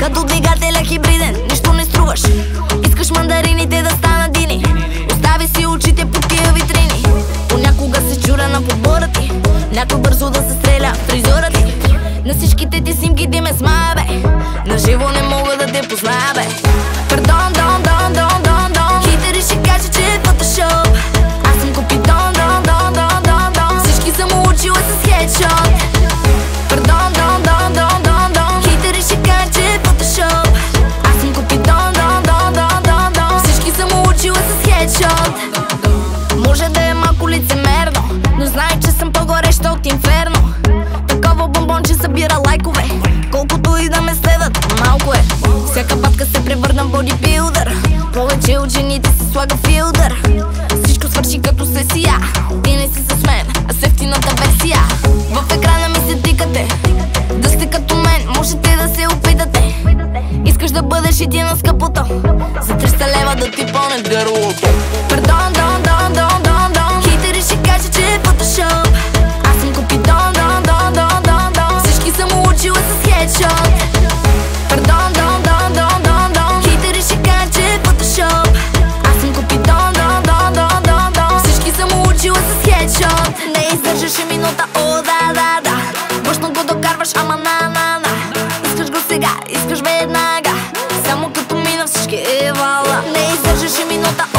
Като двигателя хибриден, нищо не струваш. Искаш мандарините да станат дини. Остави си очите по тия витрини. Понякога се чура на подбора ти. Някой бързо да се стреля в фризура ти. На всичките ти снимки ти ме смая, бе. Наживо не мога да те позная, бе. Пардон, дон, дон, дон, дон, дон. Хейтери ще кажа, че е фотошоп. Аз съм купидон, дон, дон, дон, дон, дон. Всички съм учила с хедшот. Пардон, дон, дон, дон, дон, дон. Хейтери ще кажа, че е фотошоп. Аз съм купидон, дон, дон, дон, дон, дон. Всички съм учила с хедшот. Може да е малко лицемерно, но знай, че съм по-гореща от инферно. Такова бомбонче събира лайкове. Колкото и да ме следват, малко е. Всяка патка се превърна в бодибилдър. Повече от жените се слага филдър. Всичко свърши като сесия. Ти не си с мен, а с ефтината версия. В екрана ми се тикате. Да сте като мен, можете да се опитате. Искаш да бъдеш и ти на скъпото. За 300 лева да ти пълне гърлото. Пардон, дон, дон, дон, дон, дон. Хейтери ще кажа, че е фотошоп. Аз съм купидон, дон, дон, дон, дон, дон. Всички съм учила с хедшот. Пардон, дон, дон, дон, дон, дон. Хейтери ще кажа, че е фотошоп. Аз съм купидон, дон, дон, дон, дон, дон. Всички съм учила с хедшот. Не издържаше минута, о, да, да, да. Мощно го докарваш, ама на. Искаш го сега, искаш веднага. Само като мина всички е вала. Не издържаше минута,